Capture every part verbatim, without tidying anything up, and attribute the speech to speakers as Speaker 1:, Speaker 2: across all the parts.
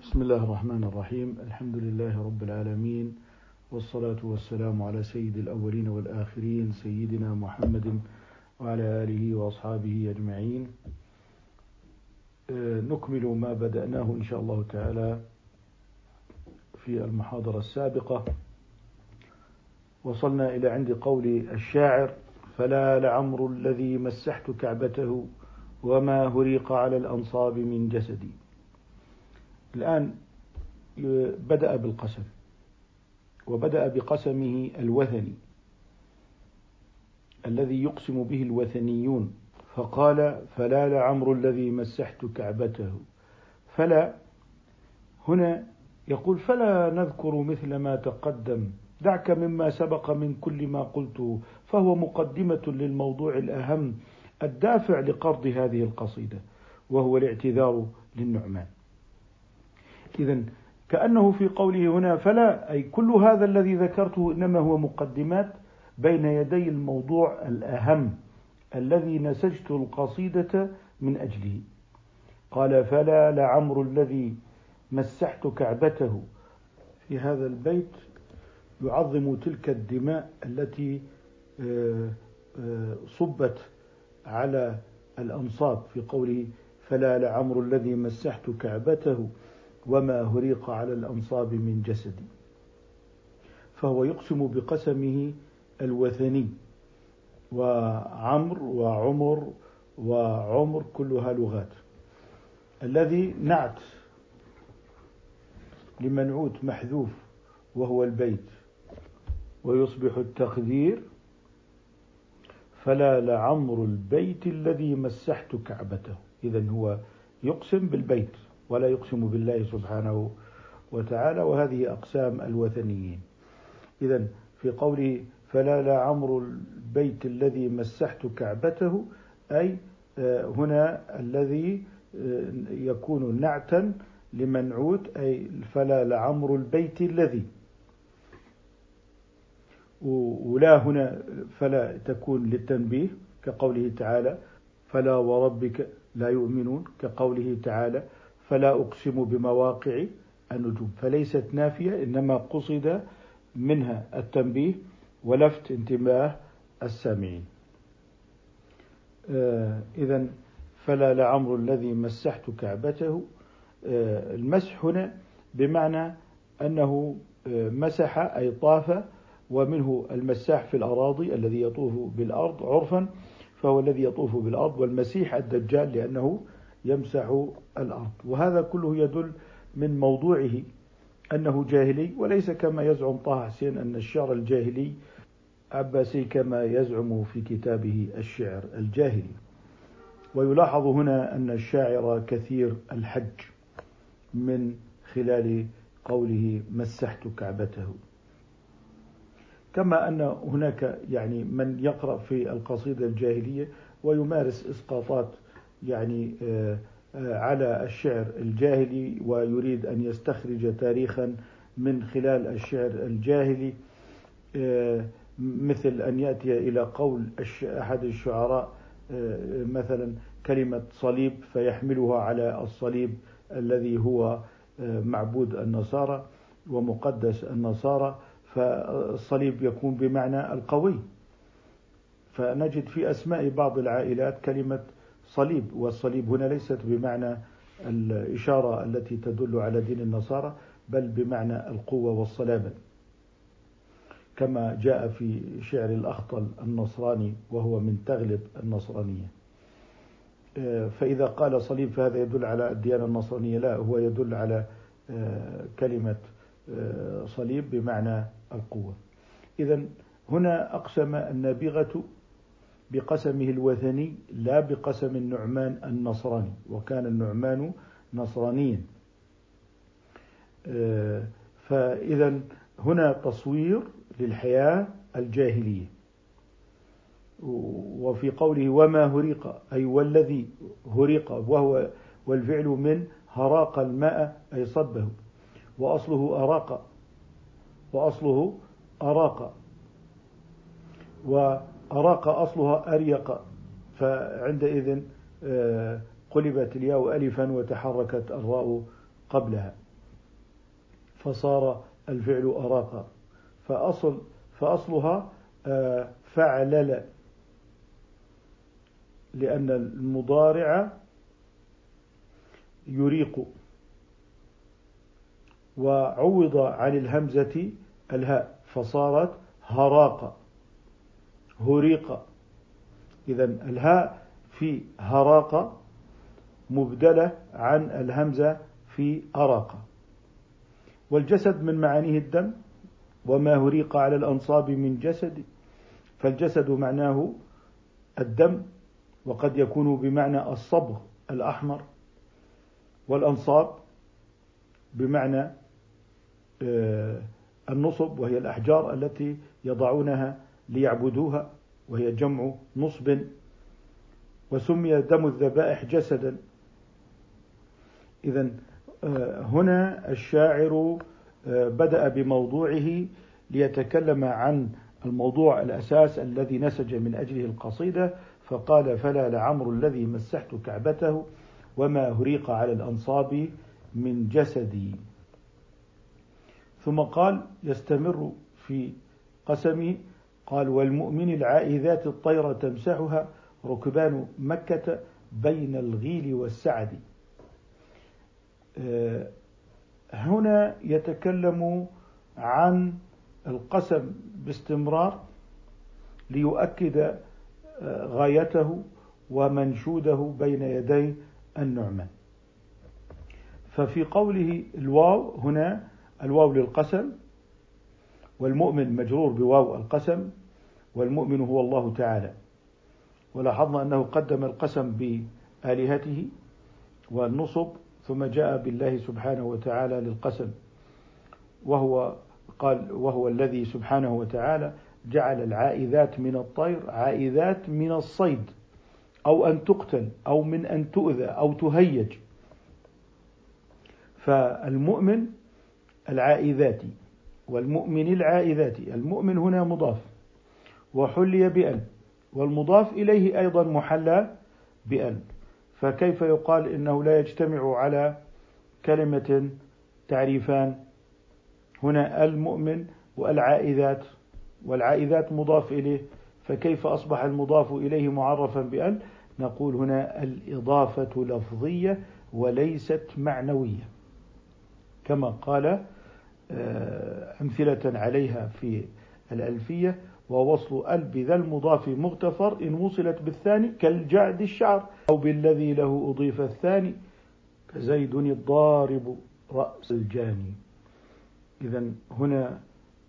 Speaker 1: بسم الله الرحمن الرحيم. الحمد لله رب العالمين، والصلاة والسلام على سيد الأولين والآخرين سيدنا محمد وعلى آله وأصحابه أجمعين. نكمل ما بدأناه إن شاء الله تعالى في المحاضرة السابقة. وصلنا إلى عند قول الشاعر: فلا لعمر الذي مسحت كعبته وما هريق على الأنصاب من جسدي. الآن بدأ بالقسم، وبدأ بقسمه الوثني الذي يقسم به الوثنيون، فقال: فلا لعمر الذي مسحت كعبته. فلا هنا يقول: فلا نذكر مثل ما تقدم، دعك مما سبق من كل ما قلته، فهو مقدمة للموضوع الأهم الدافع لقرض هذه القصيدة، وهو الاعتذار للنعمان. إذن كأنه في قوله هنا فلا، أي كل هذا الذي ذكرته إنما هو مقدمات بين يدي الموضوع الأهم الذي نسجت القصيدة من أجله. قال: فلا لعمر الذي مسحت كعبته. في هذا البيت يعظم تلك الدماء التي صبت على الأنصاب في قوله: فلا لعمر الذي مسحت كعبته وما هريق على الأنصاب من جسدي. فهو يقسم بقسمه الوثني، وعمر وعمر وعمر كلها لغات. الذي نعت لمنعوت محذوف وهو البيت، ويصبح التقدير: فلا لعمر البيت الذي مسحت كعبته. إذن هو يقسم بالبيت ولا يقسم بالله سبحانه وتعالى، وهذه أقسام الوثنيين. إذن في قوله: فلا لعمر البيت الذي مسحت كعبته، أي هنا الذي يكون نعتا لمنعوت، أي فلا لعمر البيت الذي، ولا هنا فلا تكون للتنبيه كقوله تعالى: فلا وربك لا يؤمنون، كقوله تعالى: فلا أقسم بمواقع النجوم. فليست نافية، إنما قصد منها التنبيه ولفت انتباه السامعين. آه إذن فلا لعمر الذي مسحت كعبته. آه المسح هنا بمعنى أنه آه مسح أي طاف، ومنه المساح في الأراضي الذي يطوف بالأرض عرفا، فهو الذي يطوف بالأرض، والمسيح الدجال لأنه يمسح الأرض. وهذا كله يدل من موضوعه أنه جاهلي، وليس كما يزعم طه حسين أن الشعر الجاهلي عباسي كما يزعم في كتابه الشعر الجاهلي. ويلاحظ هنا أن الشاعر كثير الحج من خلال قوله مسحت كعبته. كما أن هناك يعني من يقرأ في القصيدة الجاهلية ويمارس إسقاطات يعني على الشعر الجاهلي، ويريد أن يستخرج تاريخا من خلال الشعر الجاهلي، مثل أن يأتي إلى قول أحد الشعراء مثلا كلمة صليب فيحملها على الصليب الذي هو معبود النصارى ومقدس النصارى، فالصليب يكون بمعنى القوي. فنجد في أسماء بعض العائلات كلمة صليب، والصليب هنا ليست بمعنى الإشارة التي تدل على دين النصارى، بل بمعنى القوة والصلابة، كما جاء في شعر الأخطل النصراني وهو من تغلب النصرانية. فإذا قال صليب فهذا يدل على الديانة النصرانية، لا، هو يدل على كلمة صليب بمعنى القوة. إذن هنا أقسم النابغة بقسمه الوثني لا بقسم النعمان النصراني، وكان النعمان نصرانيا. فإذا هنا تصوير للحياة الجاهلية. وفي قوله وما هريق، أي والذي هريق، وهو والفعل من هراق الماء أي صبه، وأصله أراق، وأصله أراق، وأراق أصلها أريق، فعندئذ قلبت الياء ألفا وتحركت الراء قبلها. فصار الفعل أراق، فأصل فأصلها فعلل، لأن المضارع يريق، وعوض عن الهمزة الهاء فصارت هراق هريق. إذن الهاء في هراق مبدلة عن الهمزة في أراق. والجسد من معانيه الدم، وما هريق على الأنصاب من جسد، فالجسد معناه الدم، وقد يكون بمعنى الصبغ الأحمر، والأنصاب بمعنى النصب، وهي الأحجار التي يضعونها ليعبدوها، وهي جمع نصب. وسمي دم الذبائح جسدا. إذن هنا الشاعر بدأ بموضوعه ليتكلم عن الموضوع الأساس الذي نسج من أجله القصيدة، فقال: فلا لعمر الذي مسحت كعبته وما هريق على الأنصاب من جسدي. ثم قال يستمر في قسمه، قال: والمؤمن العائذات الطير تمسحها ركبان مكة بين الغيل والسعد. هنا يتكلم عن القسم باستمرار ليؤكد غايته ومنشوده بين يدي النعمان. ففي قوله الواو هنا، الواو للقسم، والمؤمن مجرور بواو القسم، والمؤمن هو الله تعالى. ولاحظنا أنه قدم القسم بآلهته والنصب، ثم جاء بالله سبحانه وتعالى للقسم، وهو قال: وهو الذي سبحانه وتعالى جعل العائذات من الطير عائذات من الصيد، أو أن تقتل، أو من أن تؤذى أو تهيج. فالمؤمن العائذات والمؤمن العائذات، المؤمن هنا مضاف وحلي بأن، والمضاف إليه أيضا محلى بأن، فكيف يقال إنه لا يجتمع على كلمة تعريفان؟ هنا المؤمن والعائذات، والعائذات مضاف إليه، فكيف أصبح المضاف إليه معرفا بأن؟ نقول هنا الإضافة لفظية وليست معنوية، كما قال أمثلة عليها في الألفية: ووصل ال بذا المضاف مغتفر إن وصلت بالثاني كالجعد الشعر، أو بالذي له أضيف الثاني كزيد الضارب رأس الجاني. إذن هنا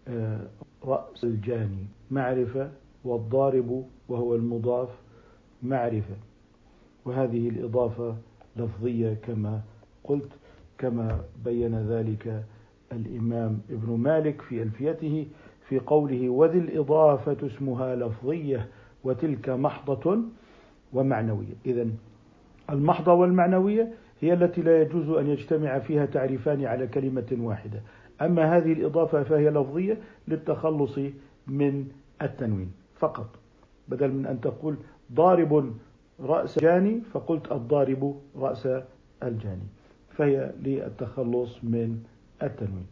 Speaker 1: رأس الجاني معرفة، والضارب وهو المضاف معرفة، وهذه الإضافة لفظية كما قلت، كما بين ذلك الإمام ابن مالك في ألفيته في قوله: وذي الإضافة اسمها لفظية وتلك محضة ومعنوية. إذن المحضة والمعنوية هي التي لا يجوز أن يجتمع فيها تعريفان على كلمة واحدة، أما هذه الإضافة فهي لفظية للتخلص من التنوين فقط، بدل من أن تقول ضارب رأس جاني فقلت الضارب رأس الجاني، فهي للتخلص من التنوين.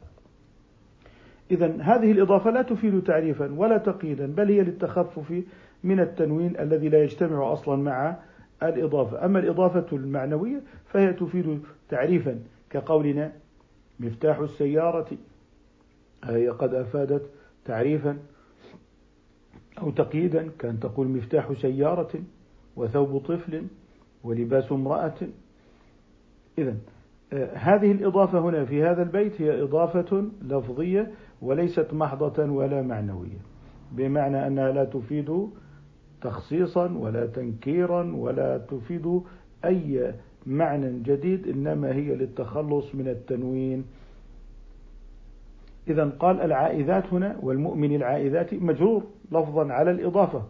Speaker 1: إذن هذه الإضافة لا تفيد تعريفا ولا تقييدا، بل هي للتخفف من التنوين الذي لا يجتمع أصلا مع الإضافة. أما الإضافة المعنوية فهي تفيد تعريفا، كقولنا مفتاح السيارة، هي قد أفادت تعريفا، أو تقييدا، كان تقول مفتاح سيارة وثوب طفل ولباس امرأة. إذن هذه الإضافة هنا في هذا البيت هي إضافة لفظية وليست محضة ولا معنوية، بمعنى أنها لا تفيد تخصيصا ولا تنكيرا ولا تفيد أي معنى جديد، إنما هي للتخلص من التنوين. إذن قال العائذات هنا والمؤمن العائذات مجرور لفظا على الإضافة،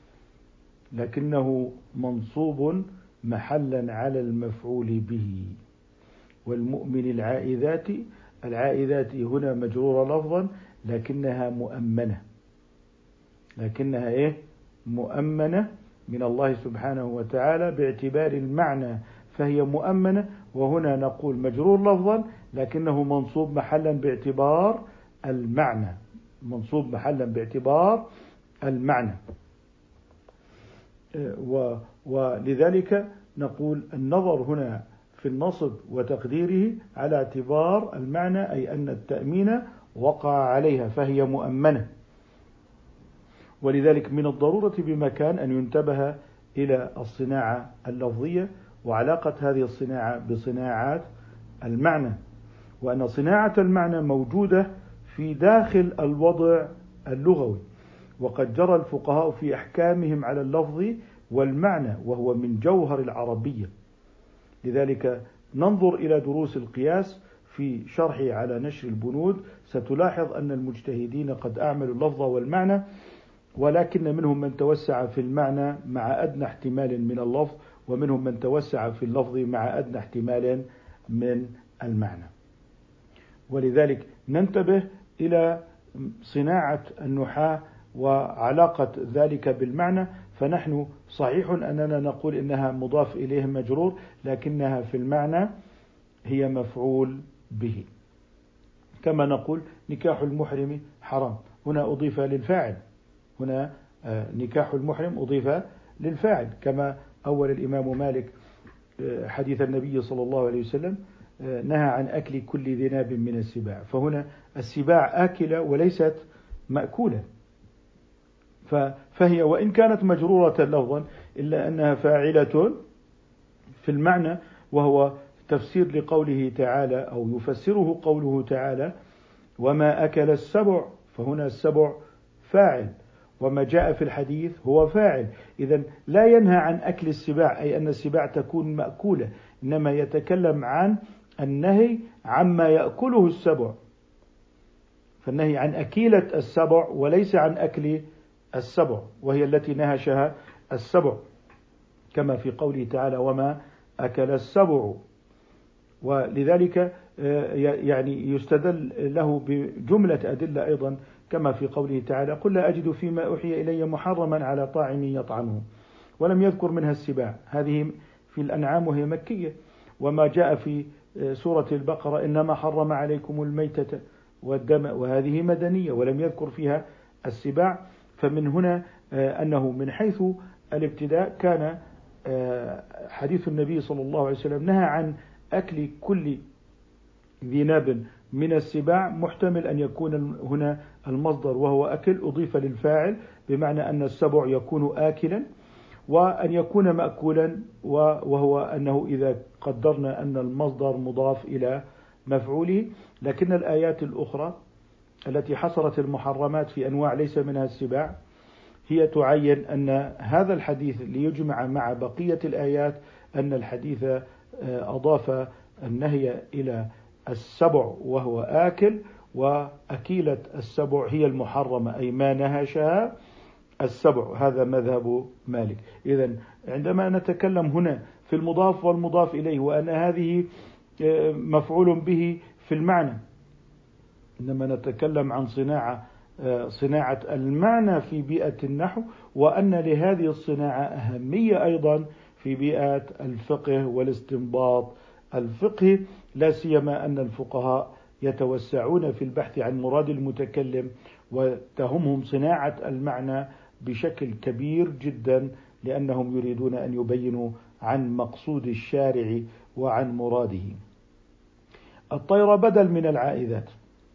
Speaker 1: لكنه منصوب محلا على المفعول به. والمؤمن العائذات، العائذات هنا مجرورة لفظا لكنها مؤمنة، لكنها إيه؟ مؤمنة من الله سبحانه وتعالى باعتبار المعنى، فهي مؤمنة. وهنا نقول مجرور لفظا لكنه منصوب محلا باعتبار المعنى، منصوب محلا باعتبار المعنى. ولذلك نقول النظر هنا في النصب وتقديره على اعتبار المعنى، أي أن التأمين وقع عليها فهي مؤمنة. ولذلك من الضرورة بمكان أن ينتبه إلى الصناعة اللفظية وعلاقة هذه الصناعة بصناعات المعنى، وأن صناعة المعنى موجودة في داخل الوضع اللغوي، وقد جرى الفقهاء في أحكامهم على اللفظ والمعنى، وهو من جوهر العربية. لذلك ننظر إلى دروس القياس في شرحه على نشر البنود، ستلاحظ أن المجتهدين قد أعملوا اللفظ والمعنى، ولكن منهم من توسع في المعنى مع أدنى احتمال من اللفظ، ومنهم من توسع في اللفظ مع أدنى احتمال من المعنى. ولذلك ننتبه إلى صناعة النحاة وعلاقة ذلك بالمعنى. فنحن صحيح أننا نقول إنها مضاف إليه مجرور، لكنها في المعنى هي مفعول به. كما نقول نكاح المحرم حرام، هنا أضيف للفاعل، هنا نكاح المحرم أضيف للفاعل، كما أول الإمام مالك حديث النبي صلى الله عليه وسلم نهى عن أكل كل ذي ناب من السباع، فهنا السباع آكلة وليست مأكولة، فهي وإن كانت مجرورة لفظا إلا أنها فاعلة في المعنى، وهو تفسير لقوله تعالى أو يفسره قوله تعالى وما أكل السبع، فهنا السبع فاعل، وما جاء في الحديث هو فاعل. إذن لا ينهى عن أكل السباع أي أن السباع تكون مأكولة، إنما يتكلم عن النهي عما يأكله السبع، فالنهي عن أكيلة السبع وليس عن أكل السبع، وهي التي نهشها السبع، كما في قوله تعالى وما أكل السبع. ولذلك يعني يستدل له بجملة أدلة أيضا، كما في قوله تعالى قل لا أجد فيما أوحي إلي محرما على طاعم يطعمه، ولم يذكر منها السباع، هذه في الأنعام وهي مكية. وما جاء في سورة البقرة إنما حرم عليكم الميتة والدم، وهذه مدنية ولم يذكر فيها السباع. فمن هنا أنه من حيث الابتداء كان حديث النبي صلى الله عليه وسلم نهى عن أكل كل ذي ناب من السباع، محتمل أن يكون هنا المصدر وهو أكل أضيف للفاعل، بمعنى أن السبع يكون آكلا، وأن يكون مأكولا، وهو أنه إذا قدرنا أن المصدر مضاف إلى مفعوله. لكن الآيات الأخرى التي حصرت المحرمات في أنواع ليس منها السباع هي تعين أن هذا الحديث ليجمع مع بقية الآيات أن الحديث أضاف النهي إلى السبع وهو آكل، وأكيلة السبع هي المحرمة أي ما نهشها السبع. هذا مذهب مالك. إذن عندما نتكلم هنا في المضاف والمضاف إليه وأن هذه مفعول به في المعنى، إنما نتكلم عن صناعة صناعة المعنى في بيئة النحو، وأن لهذه الصناعة أهمية أيضا في بيئة الفقه والاستنباط الفقهي، لا سيما أن الفقهاء يتوسعون في البحث عن مراد المتكلم، وتهمهم صناعة المعنى بشكل كبير جدا، لأنهم يريدون أن يبينوا عن مقصود الشارع وعن مراده. الطير بدل من العائذات،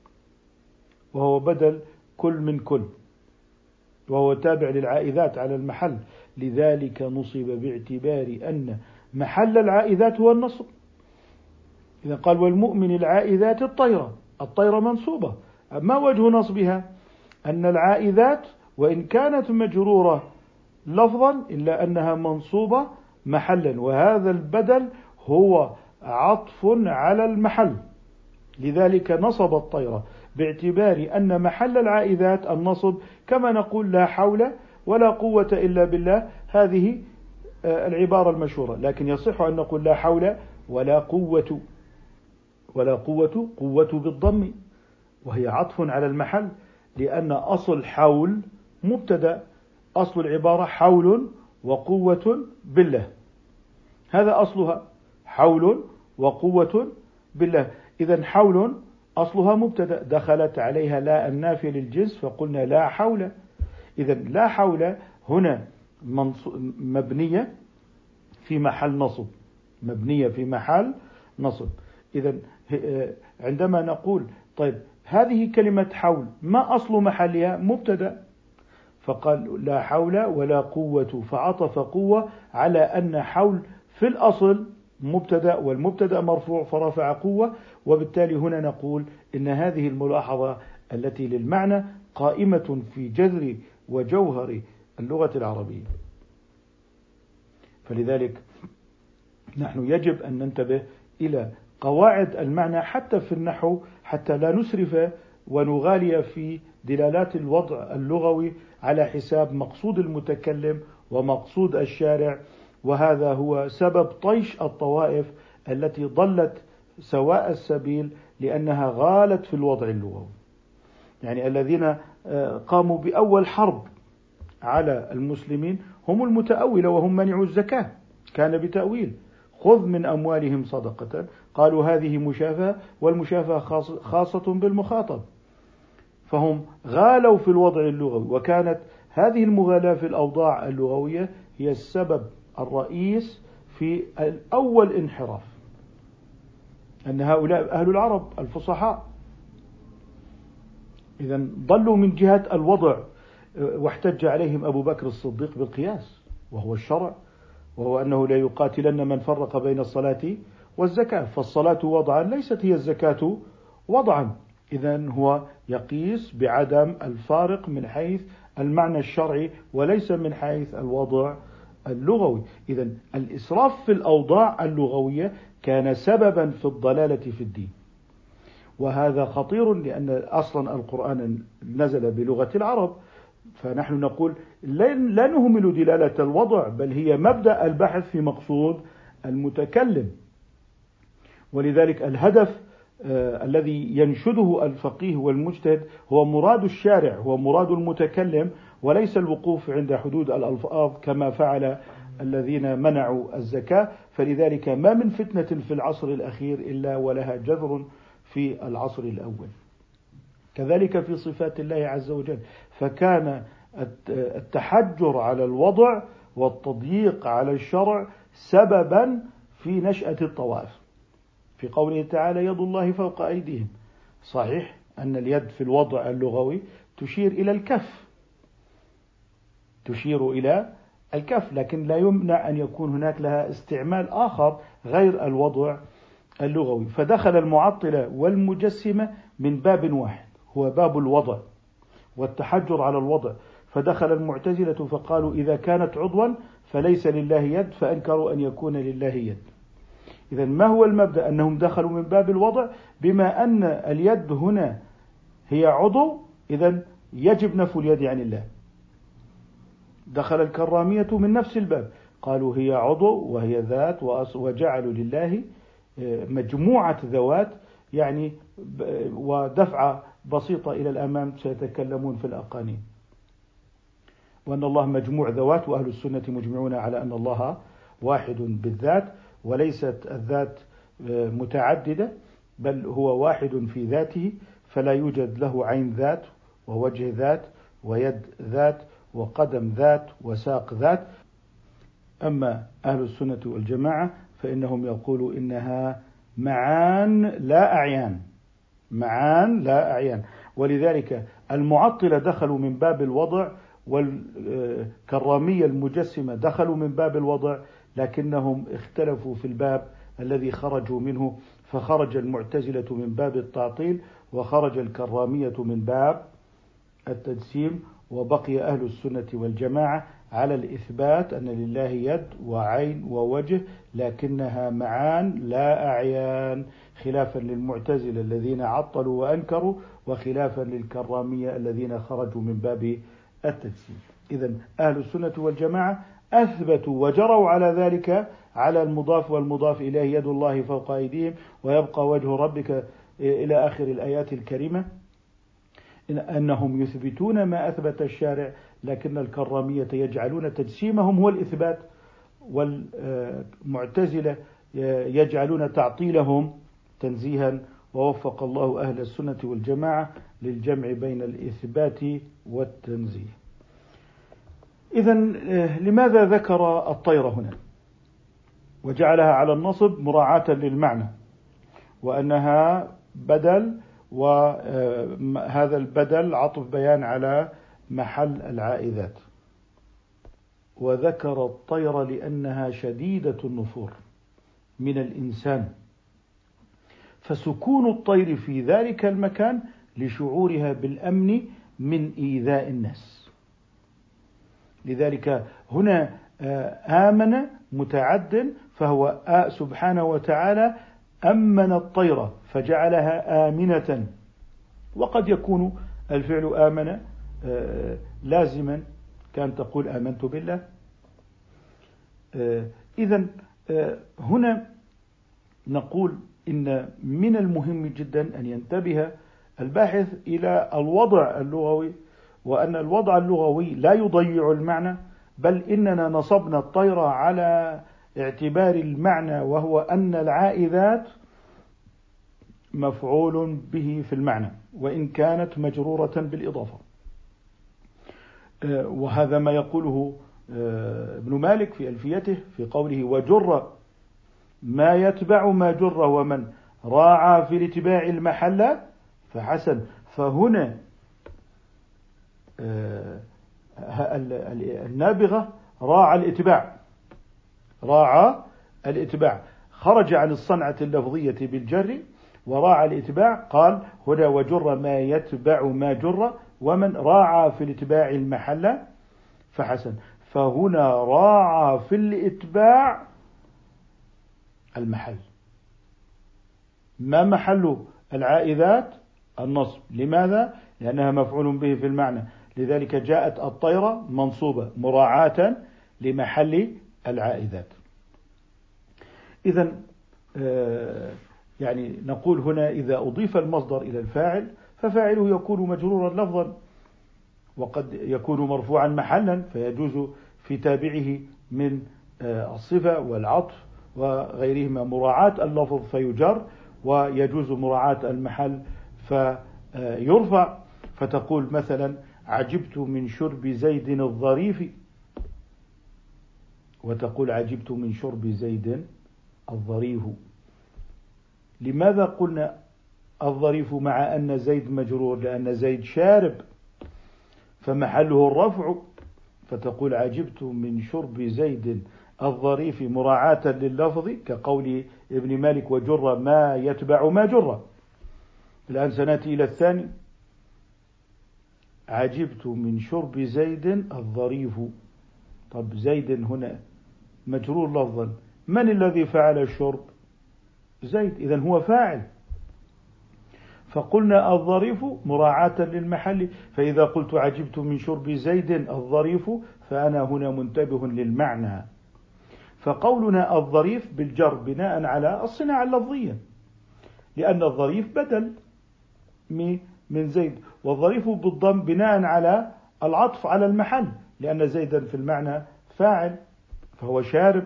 Speaker 1: وهو بدل كل من كل، وهو تابع للعائذات على المحل، لذلك نصب باعتبار أن محل العائذات هو النصب. إذا قال والمؤمن العائذات الطيرة، الطيرة منصوبة، ما وجه نصبها؟ أن العائذات وإن كانت مجرورة لفظا إلا أنها منصوبة محلا، وهذا البدل هو عطف على المحل، لذلك نصب الطيرة باعتبار أن محل العائذات النصب، كما نقول لا حول ولا قوة إلا بالله، هذه العبارة المشهورة. لكن يصح أن نقول لا حول ولا قوة، ولا قوة قوة بالضم، وهي عطف على المحل، لأن أصل حول مبتدأ، أصل العبارة حول وقوة بالله، هذا أصلها حول وقوة بالله. إذن حول أصلها مبتدأ، دخلت عليها لا النافية للجنس فقلنا لا حول. إذن لا حول هنا مبنية في محل نصب، مبنية في محل نصب. إذن عندما نقول طيب هذه كلمة حول ما أصل محلها؟ مبتدأ، فقال لا حول ولا قوة، فعطف قوة على أن حول في الأصل مبتدأ، والمبتدأ مرفوع فرفع قوة. وبالتالي هنا نقول إن هذه الملاحظة التي للمعنى قائمة في جذر وجوهر اللغة العربية. فلذلك نحن يجب أن ننتبه إلى قواعد المعنى حتى في النحو، حتى لا نسرف ونغالي في دلالات الوضع اللغوي على حساب مقصود المتكلم ومقصود الشارع. وهذا هو سبب طيش الطوائف التي ضلت سواء السبيل لأنها غالت في الوضع اللغوي. يعني الذين قاموا بأول حرب على المسلمين هم المتأولة، وهم منعوا الزكاة، كان بتأويل خذ من أموالهم صدقة، قالوا هذه مشافهة، والمشافهة خاصة بالمخاطب، فهم غالوا في الوضع اللغوي. وكانت هذه المغالاة في الأوضاع اللغوية هي السبب الرئيس في الأول انحراف، أن هؤلاء أهل العرب الفصحاء إذن ضلوا من جهة الوضع، واحتج عليهم أبو بكر الصديق بالقياس وهو الشرع، وهو أنه لا يقاتلن من فرق بين الصلاة والزكاة، فالصلاة وضعا ليست هي الزكاة وضعا. إذن هو يقيس بعدم الفارق من حيث المعنى الشرعي وليس من حيث الوضع اللغوي. إذن الإسراف في الأوضاع اللغوية كان سببا في الضلالة في الدين، وهذا خطير لأن أصلا القرآن نزل بلغة العرب. فنحن نقول لا نهمل دلالة الوضع، بل هي مبدأ البحث في مقصود المتكلم. ولذلك الهدف آه الذي ينشده الفقيه والمجتهد هو مراد الشارع، هو مراد المتكلم، وليس الوقوف عند حدود الألفاظ كما فعل الذين منعوا الزكاة. فلذلك ما من فتنة في العصر الأخير إلا ولها جذر في العصر الأول. كذلك في صفات الله عز وجل، فكان التحجر على الوضع والتضييق على الشرع سببا في نشأة الطوائف. في قوله تعالى يد الله فوق أيديهم، صحيح أن اليد في الوضع اللغوي تشير إلى الكف، تشير إلى الكف، لكن لا يمنع أن يكون هناك لها استعمال آخر غير الوضع اللغوي. فدخل المعطلة والمجسمة من باب واحد هو باب الوضع والتحجر على الوضع، فدخل المعتزلة فقالوا إذا كانت عضوا فليس لله يد، فأنكروا أن يكون لله يد. إذن ما هو المبدأ؟ أنهم دخلوا من باب الوضع، بما أن اليد هنا هي عضو إذن يجب نفي اليد عن الله. دخل الكرامية من نفس الباب، قالوا هي عضو وهي ذات، وجعلوا لله مجموعة ذوات، يعني ودفعة بسيطة إلى الأمام سيتكلمون في الأقانيم، وأن الله مجموع ذوات، وأهل السنة مجمعون على أن الله واحد بالذات، وليست الذات متعددة، بل هو واحد في ذاته، فلا يوجد له عين ذات ووجه ذات ويد ذات وقدم ذات وساق ذات. أما أهل السنة والجماعة فإنهم يقولوا إنها معان لا أعيان، معان لا أعيان. ولذلك المعطلة دخلوا من باب الوضع، والكرامية المجسمة دخلوا من باب الوضع، لكنهم اختلفوا في الباب الذي خرجوا منه، فخرج المعتزلة من باب التعطيل، وخرج الكرامية من باب التجسيم، وبقي أهل السنة والجماعة على الإثبات أن لله يد وعين ووجه، لكنها معان لا أعيان، خلافا للمعتزلة الذين عطلوا وأنكروا، وخلافا للكرامية الذين خرجوا من باب التجسيم. إذن أهل السنة والجماعة أثبتوا وجروا على ذلك على المضاف والمضاف إليه يد الله فوق أيديهم ويبقى وجه ربك إلى آخر الآيات الكريمة، إن أنهم يثبتون ما أثبت الشارع، لكن الكرامية يجعلون تجسيمهم هو الإثبات، والمعتزلة يجعلون تعطيلهم تنزيها ووفق الله أهل السنة والجماعة للجمع بين الإثبات والتنزيه. إذن لماذا ذكر الطير هنا وجعلها على النصب مراعاة للمعنى، وأنها بدل، وهذا البدل عطف بيان على محل العائذات. وذكر الطير لأنها شديدة النفور من الإنسان، فسكون الطير في ذلك المكان لشعورها بالأمن من إيذاء الناس. لذلك هنا آمن متعد، فهو سبحانه وتعالى أمن الطير فجعلها آمنة. وقد يكون الفعل آمن لازما، كان تقول آمنت بالله. إذن هنا نقول إن من المهم جدا أن ينتبه الباحث إلى الوضع اللغوي، وأن الوضع اللغوي لا يضيع المعنى، بل إننا نصبنا الطير على اعتبار المعنى، وهو أن العائذات مفعول به في المعنى وإن كانت مجرورة بالإضافة. وهذا ما يقوله ابن مالك في ألفيته في قوله وجر ما يتبع ما جر ومن راعى في الاتباع المحل فحسن. فهنا النابغة راعى الاتباع، راعى الاتباع، خرج عن الصنعة اللفظية بالجر وراعى الاتباع. قال هنا وجر ما يتبع ما جر ومن راعى في الاتباع المحل فحسن. فهنا راعى في الاتباع المحل. ما محل العائذات؟ النصب. لماذا؟ لأنها مفعول به في المعنى، لذلك جاءت الطيرة منصوبة مراعاة لمحل العائذات. إذن يعني نقول هنا إذا أضيف المصدر إلى الفاعل ففاعله يكون مجرورا لفظا، وقد يكون مرفوعا محلا، فيجوز في تابعه من الصفة والعطف وغيرهما مراعاة اللفظ فيجر، ويجوز مراعاة المحل فيرفع. فتقول مثلا عجبت من شرب زيد الظريف، وتقول عجبت من شرب زيد الظريف. لماذا قلنا الظريف مع أن زيد مجرور؟ لأن زيد شارب فمحله الرفع، فتقول عجبت من شرب زيد الظريف مراعاة لللفظ، كقول ابن مالك وجر ما يتبع ما جر. الآن سنأتي إلى الثاني، عجبت من شرب زيد الظريف. طب زيد هنا مجرور لفظا، من الذي فعل الشرب؟ زيد، إذن هو فاعل. فقلنا الظريف مراعاة للمحل، فإذا قلت عجبت من شرب زيد الظريف فأنا هنا منتبه للمعنى. فقولنا الظريف بالجر بناء على الصناعة اللفظية، لأن الظريف بدل من زيد، والظريف بالضم بناء على العطف على المحل، لأن زيدا في المعنى فاعل فهو شارب.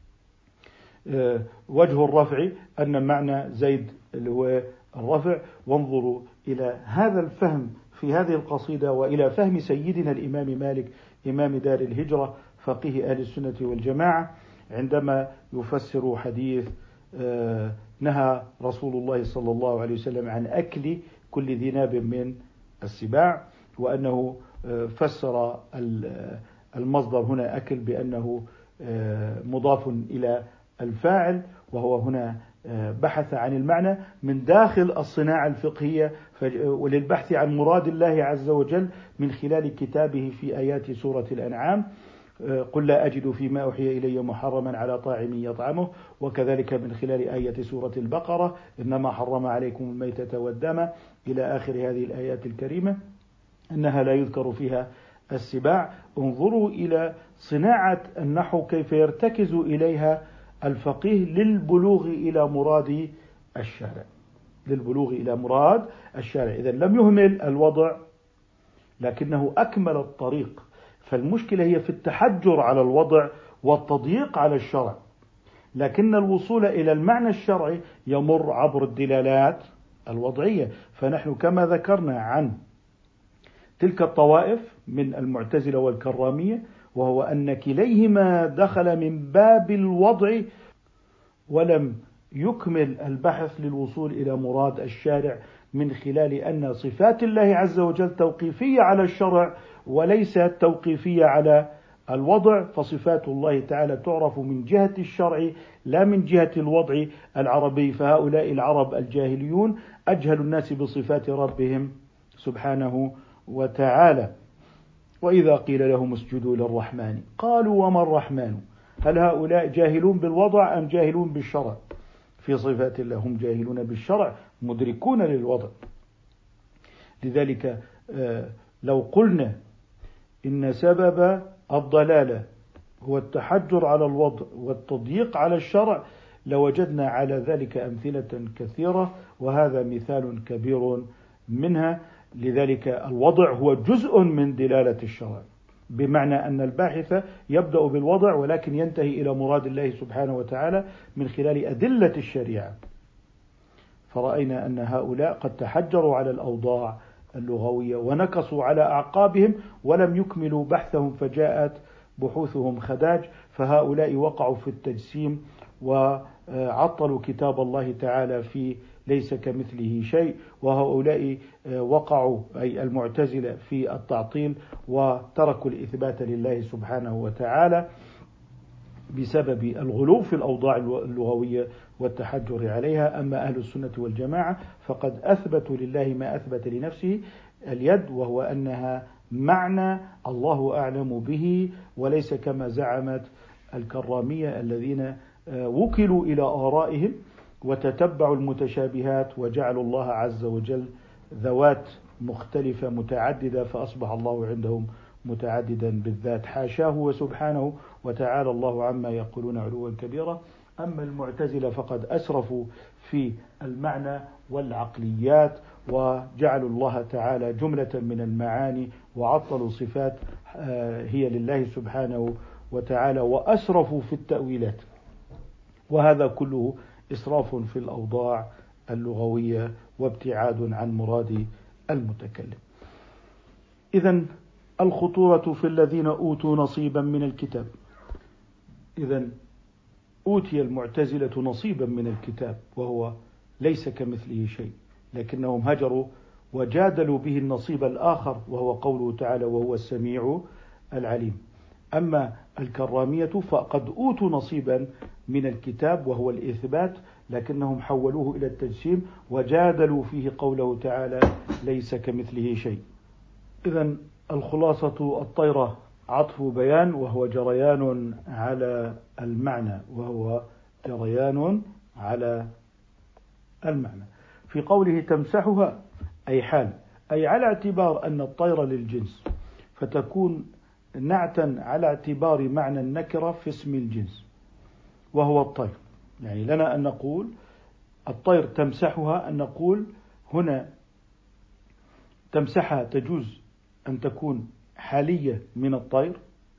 Speaker 1: وجه الرفع أن معنى زيد اللي هو الرفع. وانظروا إلى هذا الفهم في هذه القصيدة، وإلى فهم سيدنا الإمام مالك إمام دار الهجرة فقيه أهل السنة والجماعة، عندما يفسر حديث نهى رسول الله صلى الله عليه وسلم عن أكل كل ذي ناب من السباع، وأنه فسر المصدر هنا أكل بأنه مضاف إلى الفاعل، وهو هنا بحث عن المعنى من داخل الصناعة الفقهية وللبحث عن مراد الله عز وجل من خلال كتابه في آيات سورة الأنعام. قل لا أجد فيما أوحي إلي محرما على طاعم يطعمه، وكذلك من خلال آية سورة البقرة إنما حرم عليكم الميتة والدم إلى آخر هذه الآيات الكريمة أنها لا يذكر فيها السباع. انظروا إلى صناعة النحو كيف يرتكز إليها الفقيه للبلوغ إلى مراد الشارع، للبلوغ إلى مراد الشارع. إذا لم يهمل الوضع لكنه أكمل الطريق. فالمشكلة هي في التحجر على الوضع والتضييق على الشرع، لكن الوصول إلى المعنى الشرعي يمر عبر الدلالات الوضعية. فنحن كما ذكرنا عن تلك الطوائف من المعتزلة والكرامية، وهو أن كليهما دخل من باب الوضع ولم يكمل البحث للوصول إلى مراد الشارع من خلال أن صفات الله عز وجل توقيفية على الشرع وليست توقيفية على الوضع، فصفات الله تعالى تعرف من جهة الشرع لا من جهة الوضع العربي. فهؤلاء العرب الجاهليون أجهل الناس بصفات ربهم سبحانه وتعالى. وإذا قيل لهم اسجدوا للرحمن قالوا وما الرحمن. هل هؤلاء جاهلون بالوضع أم جاهلون بالشرع؟ في صفات الله هم جاهلون بالشرع مدركون للوضع. لذلك لو قلنا إن سبب الضلالة هو التحجر على الوضع والتضييق على الشرع لوجدنا على ذلك أمثلة كثيرة، وهذا مثال كبير منها. لذلك الوضع هو جزء من دلالة الشرع، بمعنى أن الباحث يبدأ بالوضع ولكن ينتهي إلى مراد الله سبحانه وتعالى من خلال أدلة الشريعة. فرأينا أن هؤلاء قد تحجروا على الأوضاع اللغوية ونكصوا على أعقابهم ولم يكملوا بحثهم، فجاءت بحوثهم خداج. فهؤلاء وقعوا في التجسيم وعطلوا كتاب الله تعالى في ليس كمثله شيء، وهؤلاء وقعوا أي المعتزلة في التعطيل وتركوا الإثبات لله سبحانه وتعالى بسبب الغلو في الأوضاع اللغوية والتحجر عليها. أما أهل السنة والجماعة فقد أثبتوا لله ما أثبت لنفسه اليد، وهو أنها معنى الله أعلم به، وليس كما زعمت الكرامية الذين وكلوا إلى آرائهم وتتبعوا المتشابهات وجعلوا الله عز وجل ذوات مختلفة متعددة، فأصبح الله عندهم متعددا بالذات. حاشاه وسبحانه وتعالى الله عما يقولون علوا كبيرا. أما المعتزلة فقد أسرفوا في المعنى والعقليات وجعلوا الله تعالى جملة من المعاني وعطلوا صفات هي لله سبحانه وتعالى وأسرفوا في التأويلات، وهذا كله إسراف في الأوضاع اللغوية وابتعاد عن مراد المتكلم. إذن الخطورة في الذين أوتوا نصيبا من الكتاب. إذن أوتي المعتزلة نصيبا من الكتاب وهو ليس كمثله شيء، لكنهم هجروا وجادلوا به النصيب الآخر وهو قوله تعالى وهو السميع العليم. أما الكرامية فقد أوتوا نصيبا من الكتاب وهو الإثبات، لكنهم حولوه إلى التجسيم وجادلوا فيه قوله تعالى ليس كمثله شيء. إذن الخلاصة الطيرة عطف بيان وهو جريان على المعنى وهو جريان على المعنى. في قوله تمسحها أي حال، أي على اعتبار أن الطير للجنس فتكون نعتا على اعتبار معنى النكرة في اسم الجنس وهو الطير. يعني لنا أن نقول الطير تمسحها، أن نقول هنا تمسحها تجوز أن تكون حالية من الطير،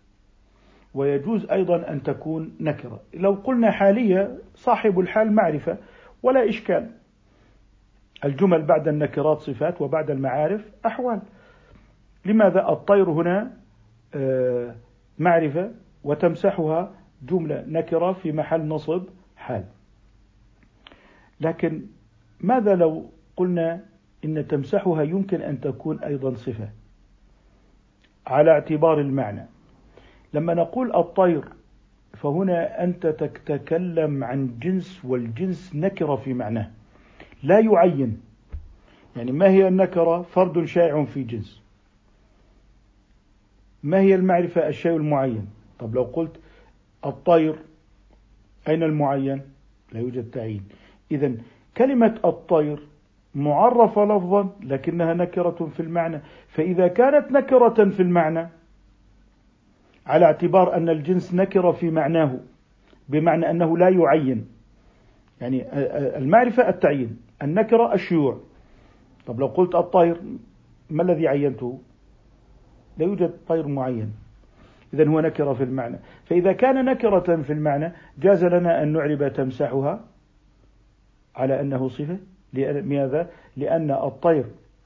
Speaker 1: ويجوز أيضا أن تكون نكرة. لو قلنا حالية صاحب الحال معرفة ولا إشكال، الجمل بعد النكرات صفات وبعد المعارف أحوال. لماذا الطير هنا معرفة وتمسحها جملة نكرة في محل نصب حال؟ لكن ماذا لو قلنا إن تمسحها يمكن أن تكون أيضا صفة على اعتبار المعنى؟ لما نقول الطير فهنا أنت تتكلم عن جنس، والجنس نكرة في معناه لا يعين. يعني ما هي النكرة؟ فرد شائع في جنس. ما هي المعرفة؟ الشيء المعين. طب لو قلت الطير أين المعين؟ لا يوجد تعيين. إذن كلمة الطير معرفة لفظا لكنها نكرة في المعنى، فإذا كانت نكرة في المعنى على اعتبار أن الجنس نكرة في معناه بمعنى أنه لا يعين، يعني المعرفة التعيين، النكرة الشيوع. طب لو قلت الطير ما الذي عينته؟ لا يوجد طير معين، إذن هو نكرة في المعنى. فإذا كان نكرة في المعنى جاز لنا أن نعرب تمسحها على أنه صفة لماذا؟ لأن الطير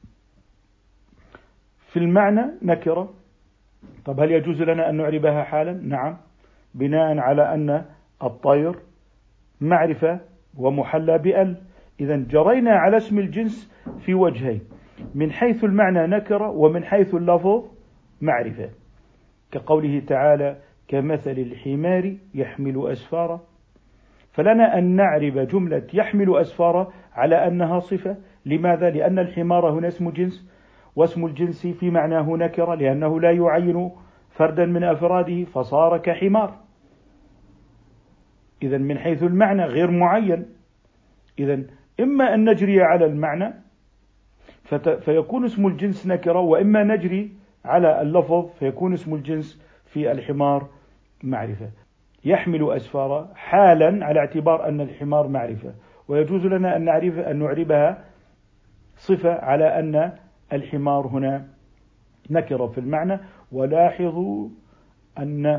Speaker 1: في المعنى نكرة. طب هل يجوز لنا أن نعربها حالا؟ نعم، بناء على أن الطير معرفة ومحلى بأل. إذن جرينا على اسم الجنس في وجهين، من حيث المعنى نكرة ومن حيث اللفظ معرفة، كقوله تعالى كمثل الحمار يحمل أسفارا. فلنا أن نعرب جملة يحمل أسفارا على أنها صفة. لماذا؟ لأن الحمار هنا اسم جنس، واسم الجنس في معناه نكرة لأنه لا يعين فردا من أفراده فصار كحمار. إذن من حيث المعنى غير معين. إذن إما أن نجري على المعنى فيكون اسم الجنس نكرة، وإما نجري على اللفظ فيكون اسم الجنس في الحمار معرفة. يحمل أسفارا حالا على اعتبار أن الحمار معرفة، ويجوز لنا أن نعرف أن نعربها صفة على أن الحمار هنا نكرة في المعنى. ولاحظوا أن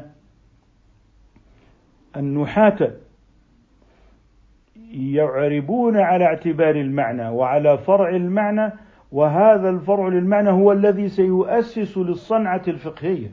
Speaker 1: النحاة يعربون على اعتبار المعنى وعلى فرع المعنى، وهذا الفرع للمعنى هو الذي سيؤسس للصنعة الفقهية.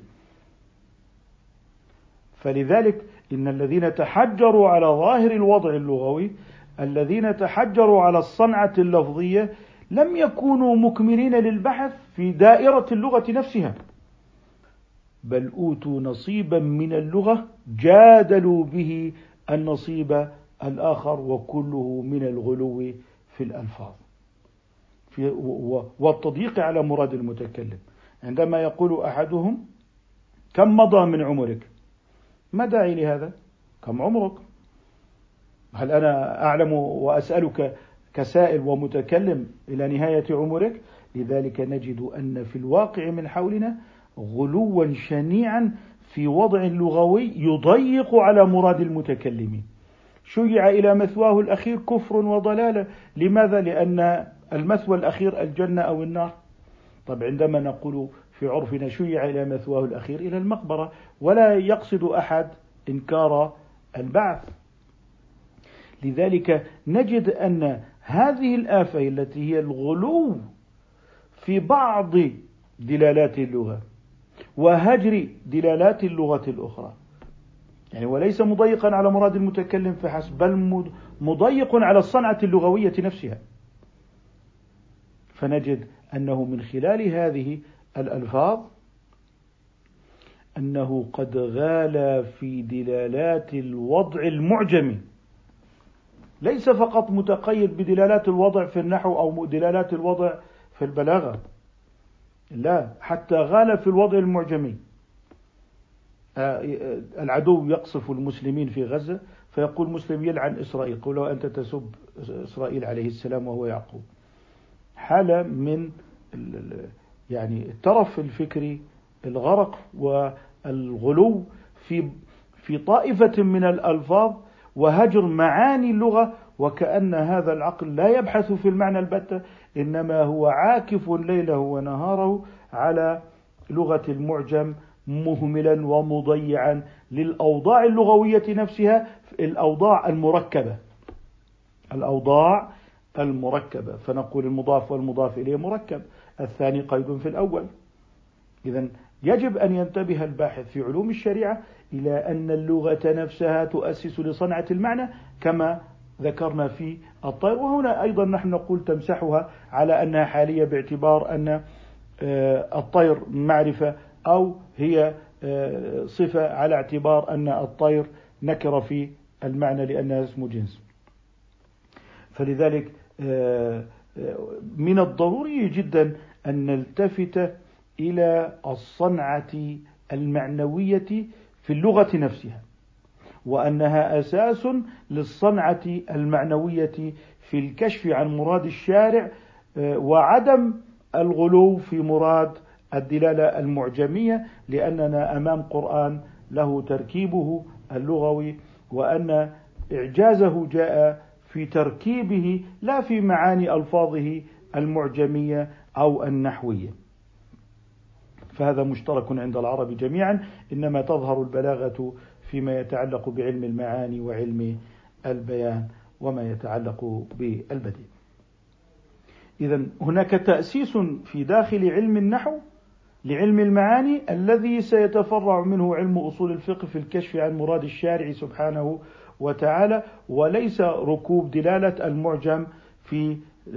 Speaker 1: فلذلك إن الذين تحجروا على ظاهر الوضع اللغوي، الذين تحجروا على الصنعة اللفظية، لم يكونوا مكملين للبحث في دائرة اللغة نفسها، بل أوتوا نصيبا من اللغة جادلوا به النصيب الآخر، وكله من الغلو في الألفاظ في والتضييق على مراد المتكلم. عندما يقول أحدهم كم مضى من عمرك، ما داعي لهذا؟ كم عمرك؟ هل أنا أعلم وأسألك كسائل ومتكلم إلى نهاية عمرك؟ لذلك نجد أن في الواقع من حولنا غلوا شنيعا في وضع لغوي يضيق على مراد المتكلمين. شيع إلى مثواه الأخير كفر وضلالة. لماذا؟ لأن المثوى الأخير الجنة أو النار. طب عندما نقول في عرفنا شيع إلى مثواه الأخير إلى المقبرة، ولا يقصد أحد إنكار البعث. لذلك نجد أن هذه الآفة التي هي الغلو في بعض دلالات اللغة وهجر دلالات اللغة الأخرى، يعني وليس مضيقا على مراد المتكلم فحسب، بل مضيق على الصنعة اللغوية نفسها. فنجد أنه من خلال هذه الألفاظ أنه قد غال في دلالات الوضع المعجمي، ليس فقط متقيد بدلالات الوضع في النحو أو دلالات الوضع في البلاغة، لا، حتى غال في الوضع المعجمي. العدو يقصف المسلمين في غزة فيقول مسلم يلعن إسرائيل، قل له أنت تسب إسرائيل عليه السلام وهو يعقوب. حالة من يعني الترف الفكري، الغرق والغلو في في طائفة من الألفاظ وهجر معاني اللغة، وكأن هذا العقل لا يبحث في المعنى البتة، إنما هو عاكف ليله ونهاره على لغة المعجم، مهملا ومضيعا للأوضاع اللغوية نفسها، الأوضاع المركبة الأوضاع المركبة فنقول المضاف والمضاف إليه مركب، الثاني قيد في الأول. إذن يجب أن ينتبه الباحث في علوم الشريعة إلى أن اللغة نفسها تؤسس لصنعة المعنى كما ذكرنا في الطير، وهنا أيضا نحن نقول تمسحها على أنها حالية باعتبار أن الطير معرفة أو هي صفة على اعتبار أن الطير نكر في المعنى لأنها اسم جنس. فلذلك من الضروري جدا أن نلتفت إلى الصنعة المعنوية في اللغة نفسها، وأنها أساس للصنعة المعنوية في الكشف عن مراد الشارع، وعدم الغلو في مراد الدلالة المعجمية، لأننا أمام قرآن له تركيبه اللغوي، وأن إعجازه جاء في تركيبه لا في معاني ألفاظه المعجمية أو النحوية. فهذا مشترك عند العرب جميعا، إنما تظهر البلاغة فيما يتعلق بعلم المعاني وعلم البيان وما يتعلق بالبديع. إذن هناك تأسيس في داخل علم النحو لعلم المعاني الذي سيتفرع منه علم أصول الفقه في الكشف عن مراد الشارع سبحانه وتعالى، وليس ركوب دلالة المعجم في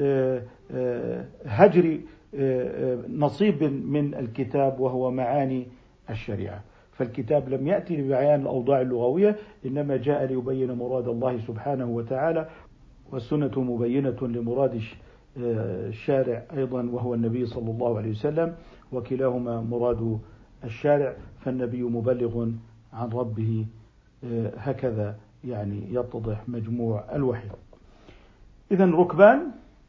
Speaker 1: هجر نصيب من الكتاب وهو معاني الشريعة. فالكتاب لم يأتي لبيان الأوضاع اللغوية، إنما جاء ليبين مراد الله سبحانه وتعالى، والسنة مبينة لمراد الشارع أيضا وهو النبي صلى الله عليه وسلم، وكلاهما مراد الشارع، فالنبي مبلغ عن ربه، هكذا يعني يتضح مجموع الوحي. إذن ركبان،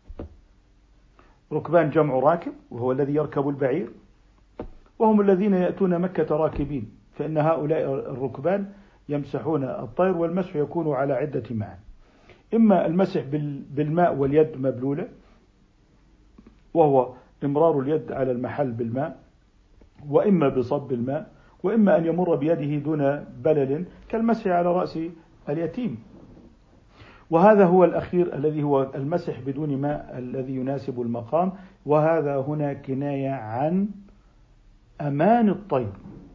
Speaker 1: ركبان جمع راكب وهو الذي يركب البعير، وهم الذين يأتون مكة راكبين، فإن هؤلاء الركبان يمسحون الطير، والمسح يكون على عدة معاني: إما المسح بالماء واليد مبلولة، وهو إمرار اليد على المحل بالماء، وإما بصب الماء، وإما أن يمر بيده دون بلل كالمسح على رأس اليتيم. وهذا هو الأخير الذي هو المسح بدون ماء الذي يناسب المقام، وهذا هنا كناية عن أمان الطير،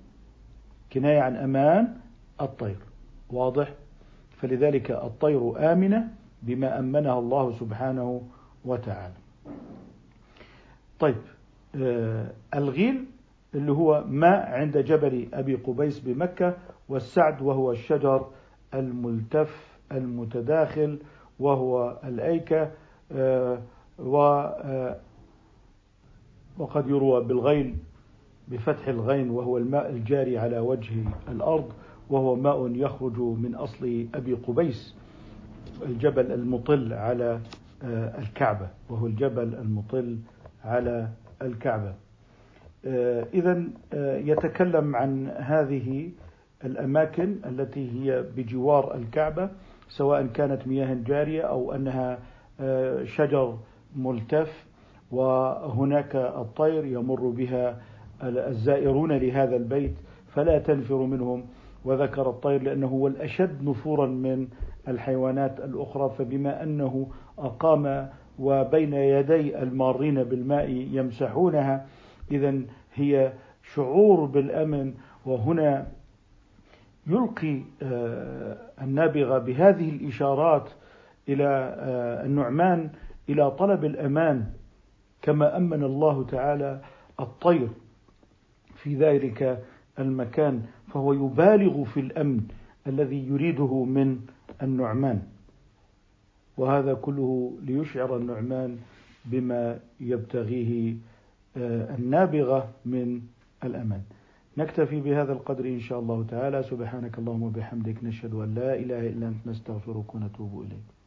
Speaker 1: كناية عن أمان الطير، واضح؟ فلذلك الطير آمنة بما أمنها الله سبحانه وتعالى. طيب، آه الغيل اللي هو ماء عند جبل أبي قبيس بمكة، والسعد وهو الشجر الملتف المتداخل وهو الأيكة، آه و آه وقد يروى بالغيل بفتح الغين، وهو الماء الجاري على وجه الأرض، وهو ماء يخرج من أصل أبي قبيس، الجبل المطل على آه الكعبة، وهو الجبل المطل على الكعبة. آه إذن آه يتكلم عن هذه الأماكن التي هي بجوار الكعبة، سواء كانت مياه جارية أو أنها آه شجر ملتف، وهناك الطير يمر بها الزائرون لهذا البيت فلا تنفر منهم. وذكر الطير لأنه هو الأشد نفورا من الحيوانات الأخرى، فبما أنه أقام وبين يدي المارين بالماء يمسحونها، إذن هي شعور بالأمن. وهنا يلقي النابغة بهذه الإشارات إلى النعمان إلى طلب الأمان، كما أمن الله تعالى الطير في ذلك المكان، فهو يبالغ في الأمن الذي يريده من النعمان، وهذا كله ليشعر النعمان بما يبتغيه النابغة من الأمان. نكتفي بهذا القدر إن شاء الله تعالى. سبحانك اللهم وبحمدك، نشهد أن لا إله إلا أنت، نستغفرك ونتوب إليك.